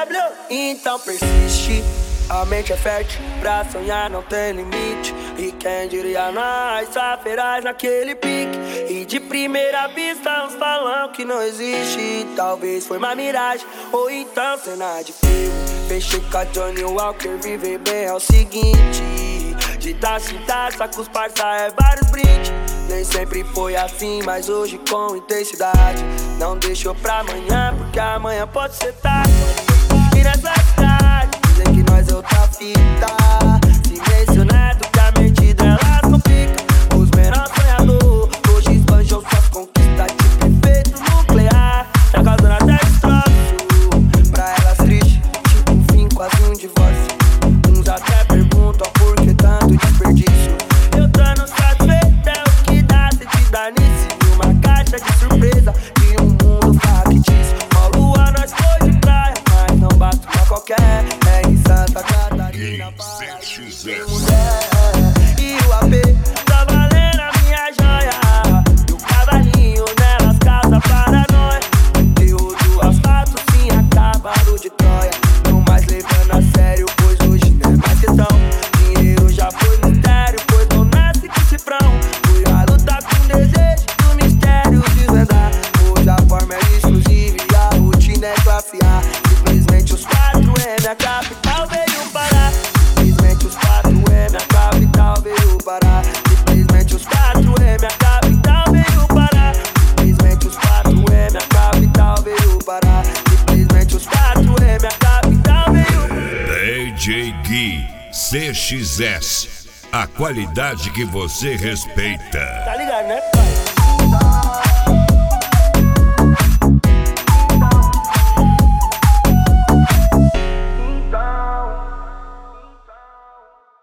Então persiste, a mente é fértil, pra sonhar não tem limite. E quem diria nós, ferais naquele pique. E de primeira vista uns falam que não existe. Talvez foi uma miragem, ou então cena de filme. Fechei com a Johnny Walker, viver bem é o seguinte: de taça em taça com os parça é vários brindes. Nem sempre foi assim, mas hoje com intensidade. Não deixou pra amanhã, porque amanhã pode ser tarde. E nessa cidade, dizem que nós é outra fita. Se mencionado que a mente delas complica. Os menores sonhadores hoje esbanjam suas conquistas de efeito nuclear, tá causando até destroço. Pra elas triste, tipo um fim, quase um divórcio. Uns até perguntam por que tanto desperdício. Eu tô no satisfeito, é o que dá sentido a nisso. E uma caixa de surpresa de um mundo factício. Uma lua nós foi de praia, mas não basta pra qualquer. É em Santa Catarina, para mulher. E o AP tá valendo a minha joia. E o cavalinho nelas causa paranoia. Conteúdo asfalto sim, acabado de Troia. Não mais levando a sério, pois hoje não é mais questão. Dinheiro já foi mistério, pois não nasce com cifrão. Fui a lutar com desejo do mistério desvendar. Hoje a forma é exclusiva e a rotina é classe A. Simplesmente os 4M, a capital veio parar. Simplesmente os 4M, a capital veio parar. Simplesmente os 4M, a capital veio parar. Simplesmente os 4M, a capital veio parar. Simplesmente os 4M, a capital veio. DJ Gui CXS, a qualidade que você respeita. Tá ligado, né?